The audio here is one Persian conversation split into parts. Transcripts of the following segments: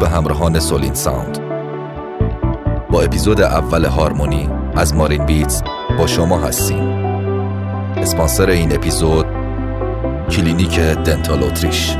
به همراهان سولین ساوند. با اپیزود اول هارمونی از مارین بیتز با شما هستیم. اسپانسر این اپیزود کلینیک دنتال اتریش.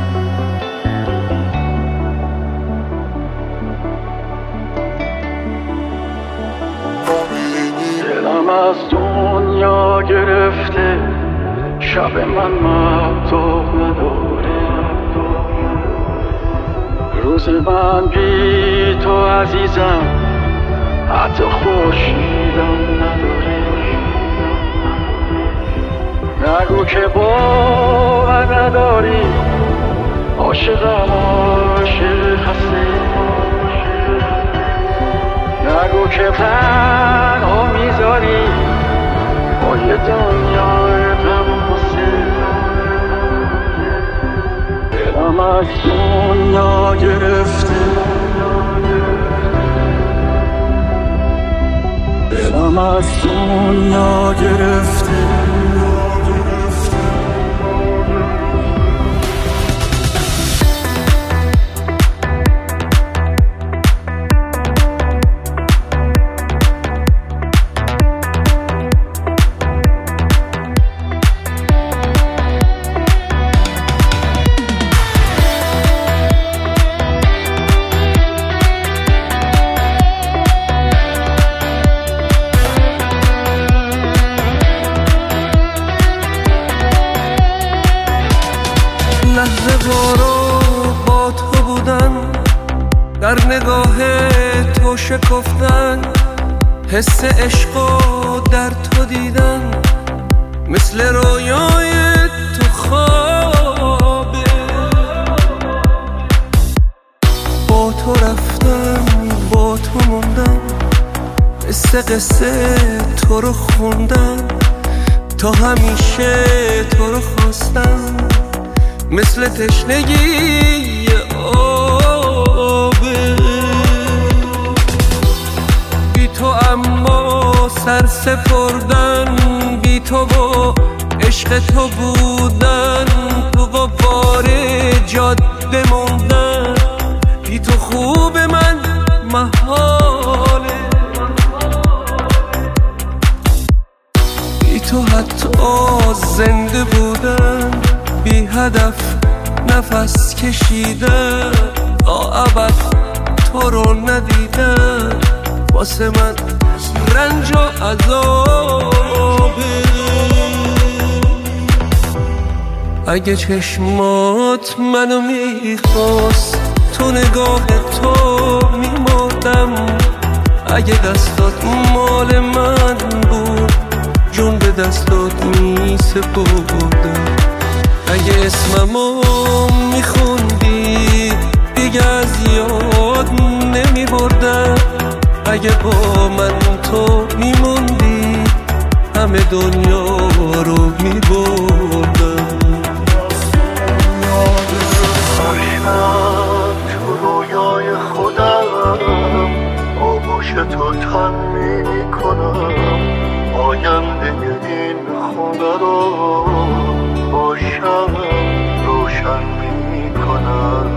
دلم از دنیا گرفته، شب من مهتاب نداره، روز من بی تو عزیزم حتی خورشیدم نداره. نگو که باور نداری، عاشقم عاشق هستی. نگو که تنها میذاری با یه دنیای غم واسه. دلم از دنیا گرفته، دلم از دنیا گرفته. لحظه وارو با تو بودن، در نگاه تو شکفتن، حس عشقو در تو دیدن، مثل رویای تو خوابه. با تو رفتم با تو موندم، قصه تو رو خوندم، تا همیشه تو رو خواستم، مثل تشنگی آبه. بی تو اما سر سپردن، بی تو و عشق تو بودن، تو غبار جاده موندن، بی تو خوب من محاله. بی تو حتی زنده بودن، بی هدف نفس کشیدن، تا ابد تو رو ندیدن، واسه من رنج و عذابه. اگه چشمات منو میخواست، تو نگاه تو میمردم. اگه دستات مال من بود، جون به دستات میسپردم. اگه اسممو میخوندی، دیگه از یاد نمیبردم. اگه با من تو میموندی، همه دنیا رو میبردم. من تو رویای خودم، آغوش تو تن میکنم، آینده این خونه رو باشم روشن میکنم.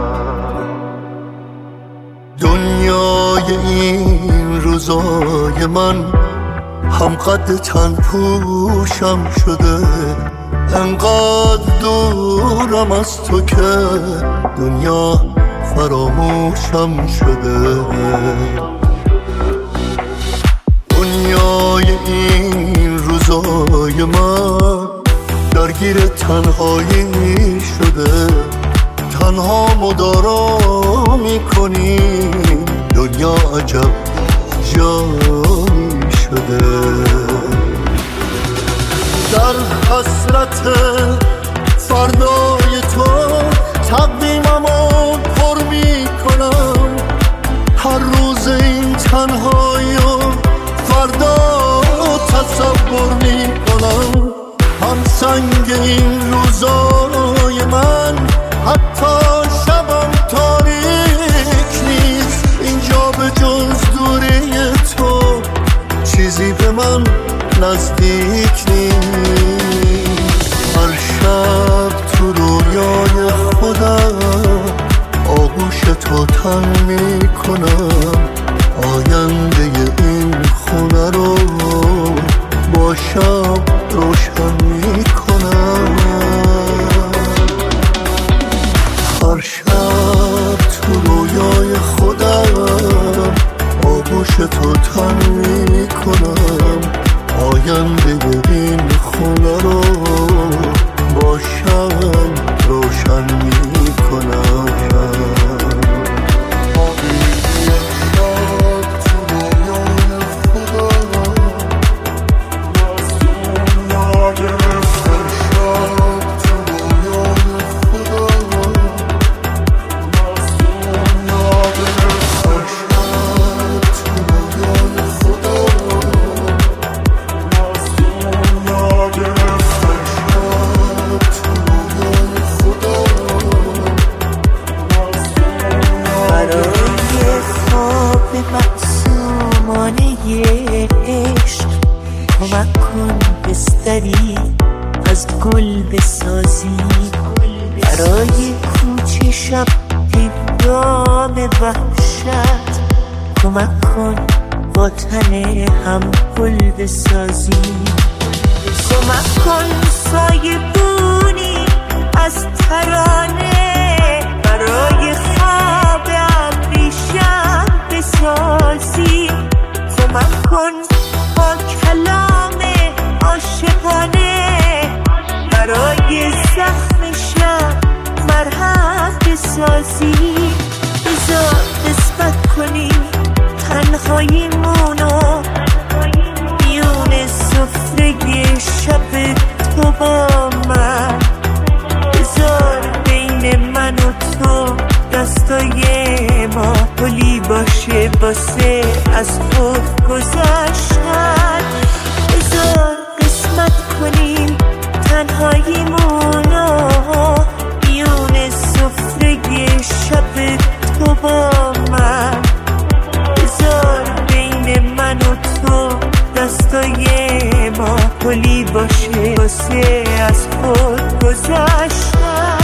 دنیای این روزای من هم قد تن پوشم شده، انقدر دورم از تو که دنیا فراموشم شده. دنیای این روزای من درگیر تنهایی شده، تنها مدارا میکنی، دنیا عجب جایی شده. در حسرت فردای تو تقویممو پر میکنم، هر روز این تنهایی فردا تصور میکنم. هم سنگ این روزای من حتی شبم تاریک نیست، اینجا به جز دوری تو چیزی به من نزدیک نیست. هر شب تو رویای خودم آغوش تو تن میکنم، آینده این خونه رو با شب روشن میکنم. هر شب تو رویای خودم آغوش تو تن میکنم، آینده این خونه رو با شب روشن میکنم. کمک کن بستری از گل بسازی، برای کوچه شب هنگام وحشت. کمک کن با تن هم گل بسازی، کمک کن سایه بونی از ترانه برای خواب ابریشم بسازی. کمک کن با کلام عاشقانه برای زخم شب مرهم بسازی. بذار قسمت کنی تنهاییمونو میون سفره شب تو با من. بذار بین من و تو دستای ما پلی باشه واسه از خود گذشتن. بذار قسمت کنیم تنهاییمونو میون سفره شب تو با من. بذار بین من و تو دستای ما پلی باشه واسه از خود گذشتن.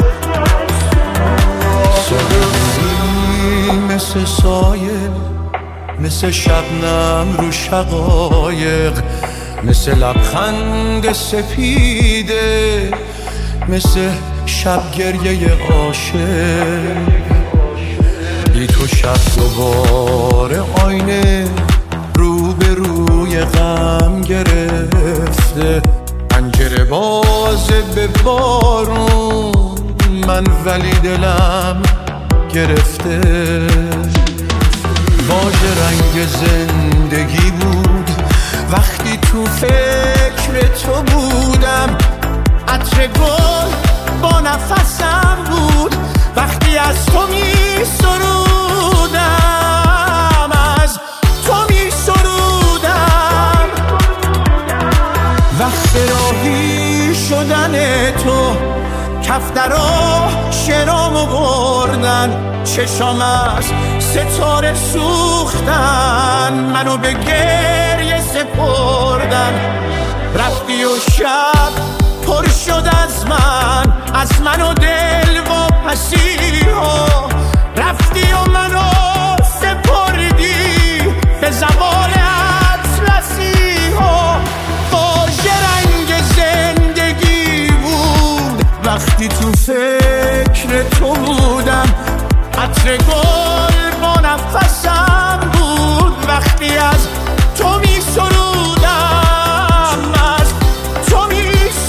مثل سایه، مثل شبنم رو شقایق، مثل لبخند سپیده، مثل شب گریه عاشق. بی تو شب دوباره آینه رو به روی غم گرفته، پنجره بازه به بارون من ولی دلم گرفته. واژه رنگ زندگی بود وقتی تو فکر تو بودم، عطر گل با نفسم بود وقتی از تو می سرودم، از تو می سرودم. وقت راهی شدن تو کفترا شرامو بردن، چشام از ستاره سوختن، منو به گریه سپردن. رفتی و شب پر شد از من و دل و پسیها. رفتی و منو سپردی به زوال اطلسیها. واژه رنگ زندگی بود وقتی تو فکر تو بودم، عطر گل با نفسم بود وقتی از تو می سرودم، از تو می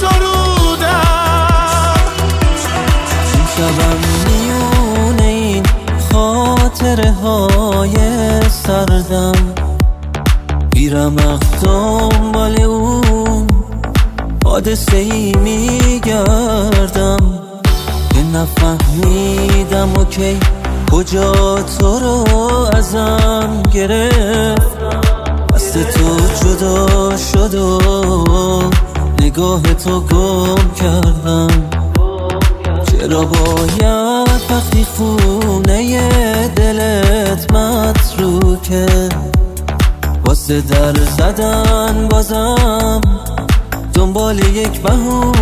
سرودم. شبم میونه این خاطره های سردم، بیرم دنبال اون حادثه ای میگردم که نفهمیدم اوکی کجا تو رو ازم گرفت. دست تو جدا شد و نگاه تو گم کردم. چرا باید وقتی خونه دلت متروکه واسه در زدن بازم دنبال یک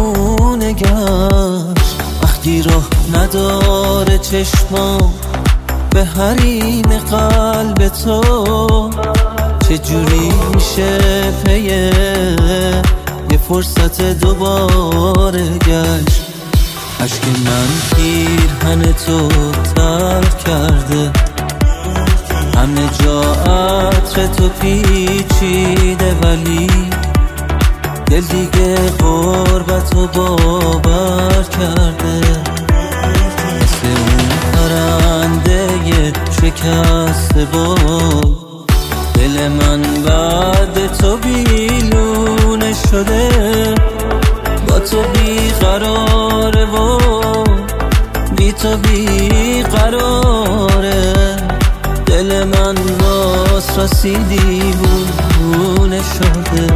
بهونه گشت؟ وقتی راه نداره چشمام به حریم قلب تو چجوری میشه پیه یه فرصت دوباره گشت؟ عشق من پیرهن تو ترک کرده، همه جا عطر تو پیچیده، ولی دل دیگه غربتو باور کرده. مثل اون پرنده شکسته بود دل من بعد تو بیلونه شده، با تو بیقراره و بی تو بیقراره. دل من باز رسیدی بونه شده.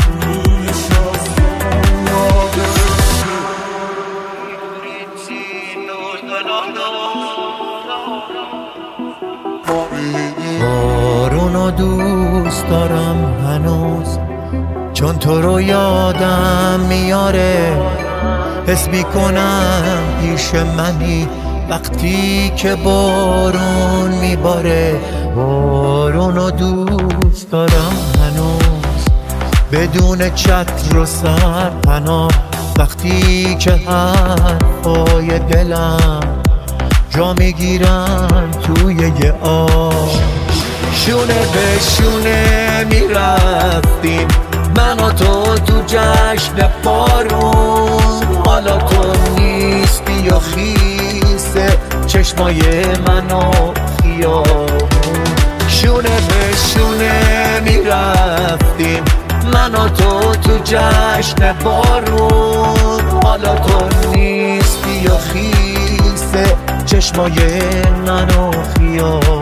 بارونو دوست دارم هنوز، چون تو رو یادم میاره. حس میکنم پیش منی وقتی که بارون میباره. بارونو دوست دارم هنوز، بدون چتر و سرپناه، وقتی که حرفای دلم جا میگیرن توی یه آب. شونه به شونه میرفتیم من و تو جشن بارون، حالا تو نیستی و خیسه چشمای من و خیابون. شونه به شونه میرفتیم من و تو جشن بارون، حالا تو نیستی و خیسه چشمای من و خیابون.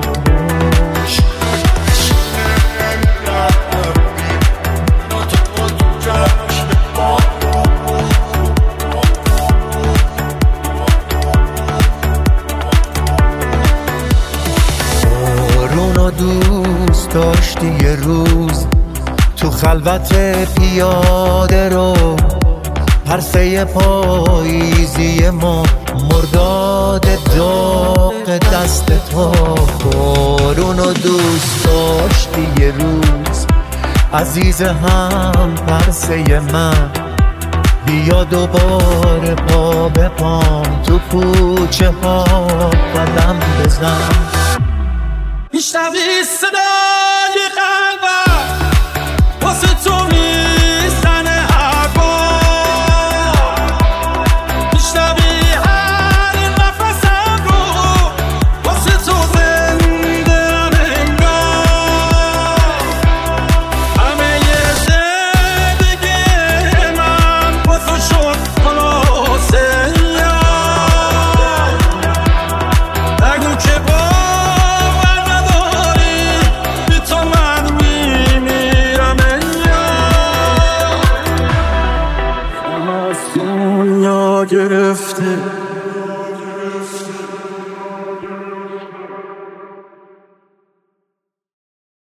بارونو دوست داشتی یه روز تو خلوت پیاده رو، پرسه پاییزی ما مرداد داغ دست تو. بارونو دوست داشتی یه روز عزیز هم پرسه من، بیا دوباره پا به پام تو کوچه ها قدم بزن. میشنوی صدای قلبم واسه تو میزنه هر بار، میشنوی هر نفسم رو واسه تو زنده انگار. همه زندگی من واسه شد خلاصه یار. نگو که دنیا گرفته